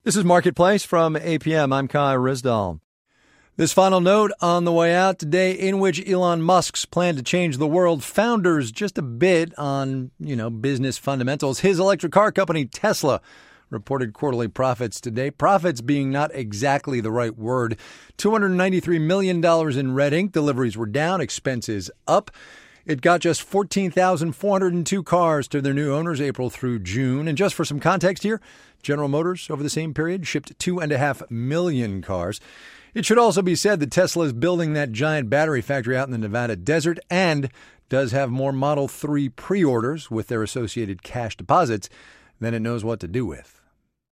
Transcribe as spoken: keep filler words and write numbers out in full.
This is Marketplace from A P M. I'm Kai Risdall. This final note on the way out today, in which Elon Musk's plan to change the world founders just a bit on, you know, business fundamentals. His electric car company, Tesla, reported quarterly profits today. Profits being not exactly the right word. two hundred ninety-three million dollars in red ink. Deliveries were down, expenses up. It got just fourteen thousand four hundred two cars to their new owners April through June. And just for some context here, General Motors over the same period shipped two and a half million cars. It should also be said that Tesla is building that giant battery factory out in the Nevada desert and does have more Model three pre-orders with their associated cash deposits than it knows what to do with.